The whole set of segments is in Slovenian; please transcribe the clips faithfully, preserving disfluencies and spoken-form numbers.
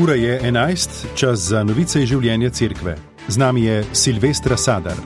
Ura je enajst, čas za novice iz življenja cerkve. Z nami je Silvestra Sadar.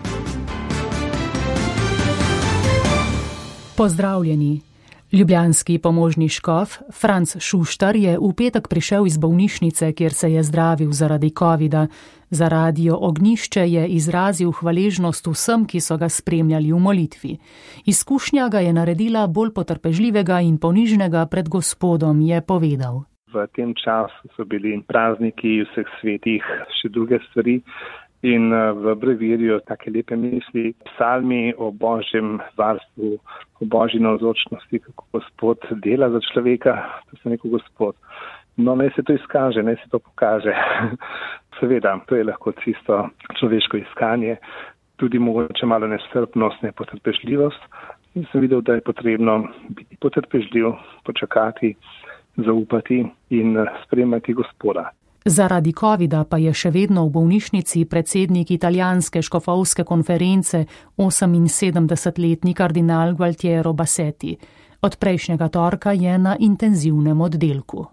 Pozdravljeni. Ljubljanski pomožni škof Franc Šuštar je v petek prišel iz bolnišnice, kjer se je zdravil zaradi covida. Za Radio Ognjišče je izrazil hvaležnost vsem, ki so ga spremljali v molitvi. Izkušnja ga je naredila bolj potrpežljivega in ponižnega pred Gospodom, je povedal. V tem času so bili prazniki vseh svetih, še druge stvari in v brevirju take lepe misli, psalmi o božjem varstvu, o božji navzočnosti, kako Gospod dela za človeka, to se neko Gospod. No, naj se to izkaže, naj se to pokaže. Seveda, to je lahko čisto človeško iskanje, tudi mogoče malo nestrpnost, nepotrpežljivost. In sem videl, da je potrebno biti potrpežljiv, počakati, zaupati in spremljati Gospoda. Zaradi covida pa je še vedno v bolnišnici predsednik italijanske škofovske konference oseminsedemdesetletni kardinal Gualtiero Bassetti. Od prejšnjega torka je na intenzivnem oddelku.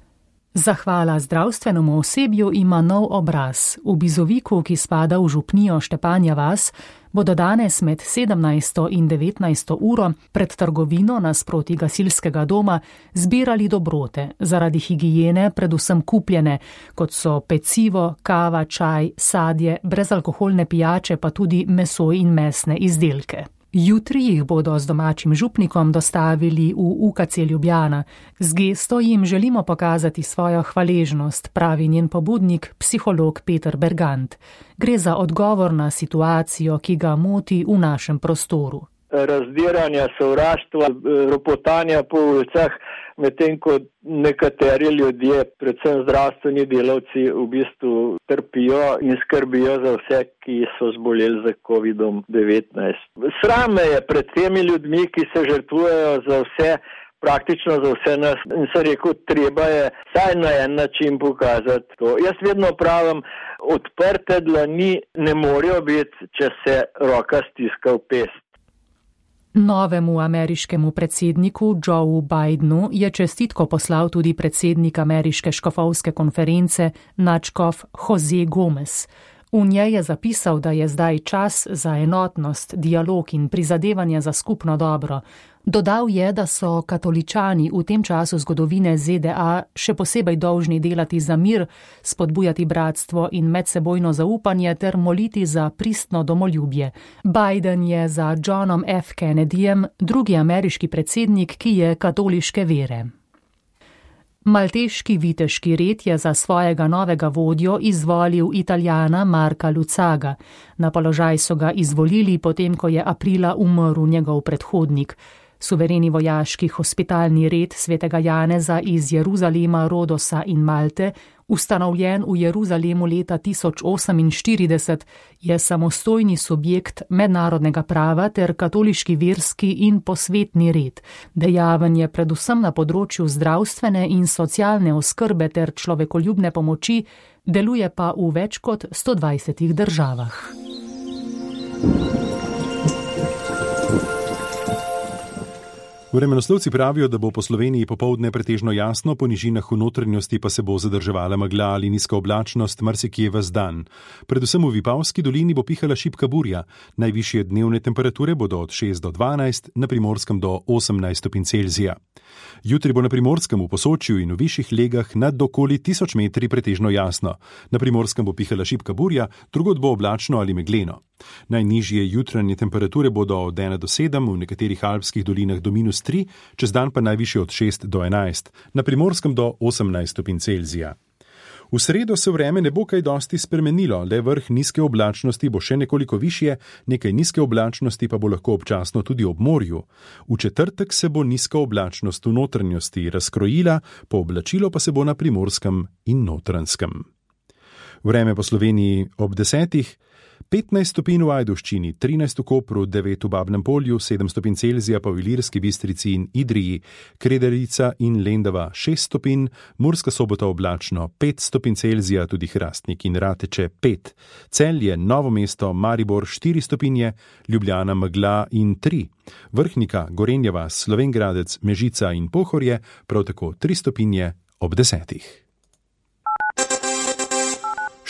Zahvala zdravstvenemu osebju ima nov obraz. V Bizoviku, ki spada v župnijo Štepanja vas, bodo danes med sedemnajsto in devetnajsto uro pred trgovino nasproti gasilskega doma zbirali dobrote, zaradi higiene predvsem kupljene, kot so pecivo, kava, čaj, sadje, brezalkoholne pijače pa tudi meso in mesne izdelke. Jutri jih bodo z domačim župnikom dostavili v U K C Ljubljana. Z gesto jim želimo pokazati svojo hvaležnost, pravi njen pobudnik, psiholog Peter Bergant. Gre za odgovor na situacijo, ki ga moti v našem prostoru. Razdiranja, sovraštva, ropotanja po ulicah, medtem ko nekateri ljudje, predvsem zdravstveni delavci, v bistvu trpijo in skrbijo za vse, ki so zboleli za kovidom devetnajst. Sram me je pred temi ljudmi, ki se žrtvujejo za vse, praktično za vse nas. In sem rekel, treba je vsaj na en način pokazati to. Jaz vedno pravim, odprte dlani ne morejo biti, če se roka stiska v pest. Novemu ameriškemu predsedniku Joe Bidenu je čestitko poslal tudi predsednik ameriške škofovske konference nadškof Jose Gomez. V njej je zapisal, da je zdaj čas za enotnost, dialog in prizadevanje za skupno dobro. Dodal je, da so katoličani v tem času zgodovine Z D A še posebej dolžni delati za mir, spodbujati bratstvo in medsebojno zaupanje ter moliti za pristno domoljubje. Biden je za Johnom F. Kennedyjem drugi ameriški predsednik, ki je katoliške vere. Malteški viteški red je za svojega novega vodjo izvolil Italijana Marka Lucaga. Na položaj so ga izvolili, potem ko je aprila umrl njegov predhodnik. Suvereni vojaški hospitalni red svetega Janeza iz Jeruzalema, Rodosa in Malte, ustanovljen v Jeruzalemu leta tisoč oseminštirideset, je samostojni subjekt mednarodnega prava ter katoliški verski in posvetni red. Dejaven je predvsem na področju zdravstvene in socialne oskrbe ter človekoljubne pomoči, deluje pa v več kot sto dvajsetih državah. Vremenoslovci pravijo, da bo po Sloveniji popoldne pretežno jasno, po nižinah v notranjosti pa se bo zadrževala megla ali nizka oblačnost marsikje ves dan. Predvsem v Vipavski dolini bo pihala šibka burja. Najvišje dnevne temperature bodo od šest do dvanajst, na Primorskem do osemnajst stopinj Celzija. Jutri bo na Primorskem, v Posočju in v višjih legah nad okoli tisoč metri pretežno jasno. Na Primorskem bo pihala šibka burja, drugod bo oblačno ali megleno. Najnižje jutranje temperature bodo od ena do sedem, v nekaterih alpskih dolinah do minus tri, čez dan pa najvišje od šest do enajst, na Primorskem do osemnajst stopinj Celzija. V sredo se vreme ne bo kaj dosti spremenilo, le vrh nizke oblačnosti bo še nekoliko višje, nekaj nizke oblačnosti pa bo lahko občasno tudi ob morju. V četrtek se bo nizka oblačnost v notranjosti razkrojila, pooblačilo pa se bo na Primorskem in Notranjskem. Vreme po Sloveniji ob desetih. petnajst stopinj v Ajdovščini, trinajst v Kopru, devet v Babnem Polju, sedem stopinj Celzija pa v Ilirski Bistrici in Idriji, Krederica in Lendava šest stopinj, Murska Sobota oblačno, pet stopinj Celzija, tudi Hrastnik in Rateče pet, Celje, Novo mesto, Maribor štiri stopinje, Ljubljana megla in tri, Vrhnika, Gorenja vas, Slovenj Gradec, Mežica in Pohorje, prav tako tri stopinje ob desetih.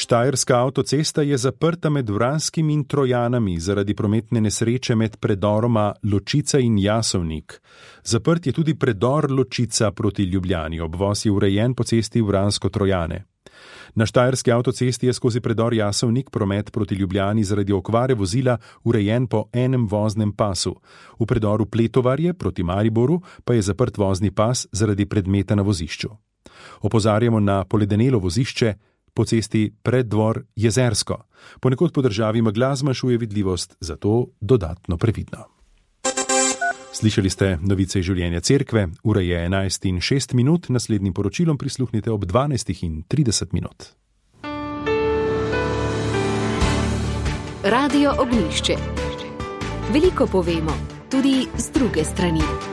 Štajerska avtocesta je zaprta med Vranskim in Trojanami zaradi prometne nesreče med predoroma Ločica in Jasovnik. Zaprt je tudi predor Ločica proti Ljubljani, obvoz je urejen po cesti Vransko-Trojane. Na štajerski avtocesti je skozi predor Jasovnik promet proti Ljubljani zaradi okvare vozila urejen po enem voznem pasu. V predoru Pletovarje proti Mariboru pa je zaprt vozni pas zaradi predmeta na vozišču. Opozarjamo na poledenelo vozišče po cesti Preddvor Jezersko. Ponekod po državi megla zmanjšuje vidljivost, zato dodatno previdno. Slišali ste novice iz življenja cerkve, ura je enajst in šest minut, naslednjim poročilom prisluhnite ob dvanajst in trideset minut. Radio Ognjišče. Veliko povemo, tudi z druge strani.